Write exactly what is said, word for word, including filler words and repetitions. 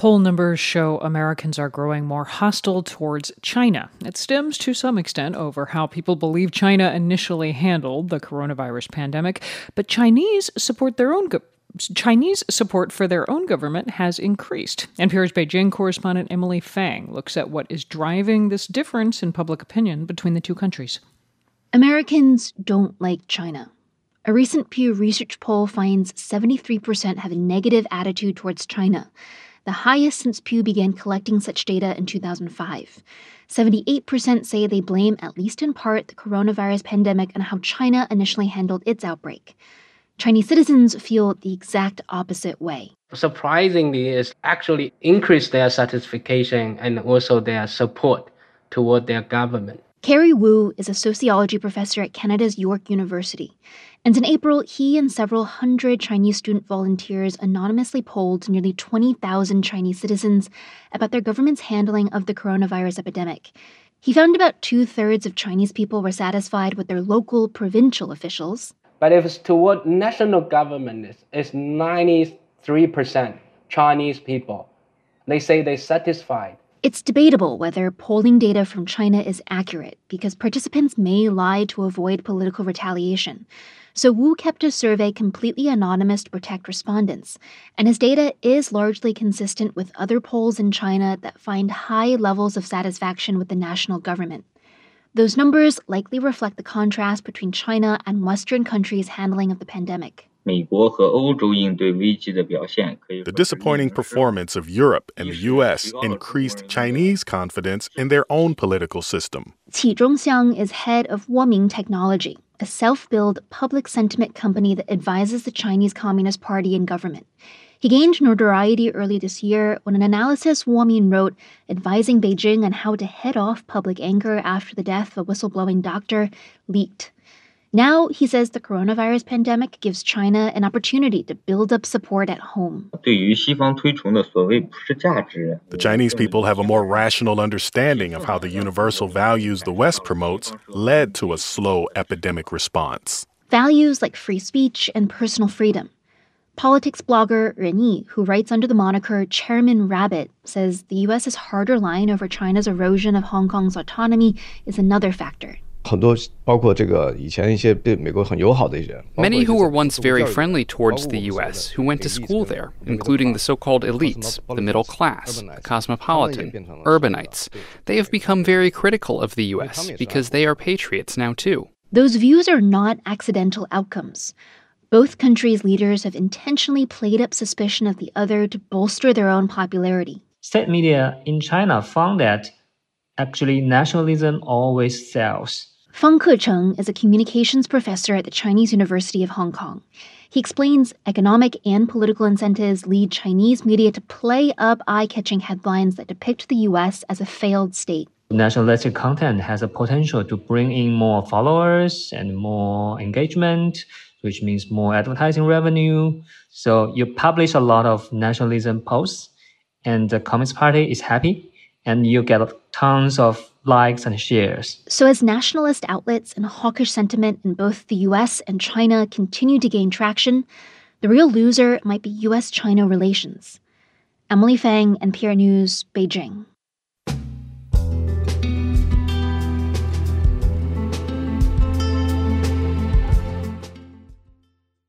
Poll numbers show Americans are growing more hostile towards China. It stems to some extent over how people believe China initially handled the coronavirus pandemic, but Chinese support their own go- Chinese support for their own government has increased. N P R's Beijing correspondent Emily Fang looks at what is driving this difference in public opinion between the two countries. Americans don't like China. A recent Pew Research poll finds seventy-three percent have a negative attitude towards China, the highest since Pew began collecting such data in two thousand five. seventy-eight percent say they blame, at least in part, the coronavirus pandemic and how China initially handled its outbreak. Chinese citizens feel the exact opposite way. Surprisingly, it's actually increased their satisfaction and also their support toward their government. Kerry Wu is a sociology professor at Canada's York University. And in April, he and several hundred Chinese student volunteers anonymously polled nearly twenty thousand Chinese citizens about their government's handling of the coronavirus epidemic. He found about two-thirds of Chinese people were satisfied with their local, provincial officials. But if it's toward national government, it's, it's ninety-three percent Chinese people. They say they're satisfied. It's debatable whether polling data from China is accurate because participants may lie to avoid political retaliation. So Wu kept his survey completely anonymous to protect respondents, and his data is largely consistent with other polls in China that find high levels of satisfaction with the national government. Those numbers likely reflect the contrast between China and Western countries' handling of the pandemic. The disappointing performance of Europe and the U S increased Chinese confidence in their own political system. Qi Zhongxiang is head of Woming Technology, a self-billed public sentiment company that advises the Chinese Communist Party and government. He gained notoriety early this year when an analysis Woming wrote advising Beijing on how to head off public anger after the death of a whistleblowing doctor leaked. Now, he says the coronavirus pandemic gives China an opportunity to build up support at home. The Chinese people have a more rational understanding of how the universal values the West promotes led to a slow epidemic response. Values like free speech and personal freedom. Politics blogger Ren Yi, who writes under the moniker Chairman Rabbit, says the U S's harder line over China's erosion of Hong Kong's autonomy is another factor. Many who were once very friendly towards the U S, who went to school there, including the so-called elites, the middle class, the cosmopolitan, urbanites, they have become very critical of the U S because they are patriots now too. Those views are not accidental outcomes. Both countries' leaders have intentionally played up suspicion of the other to bolster their own popularity. State media in China found that actually nationalism always sells. Feng Kecheng is a communications professor at the Chinese University of Hong Kong. He explains economic and political incentives lead Chinese media to play up eye-catching headlines that depict the U S as a failed state. Nationalistic content has a potential to bring in more followers and more engagement, which means more advertising revenue. So you publish a lot of nationalism posts, and the Communist Party is happy, and you get tons of likes and shares. So as nationalist outlets and hawkish sentiment in both the U S and China continue to gain traction, the real loser might be U S China relations. Emily Fang, N P R News, Beijing.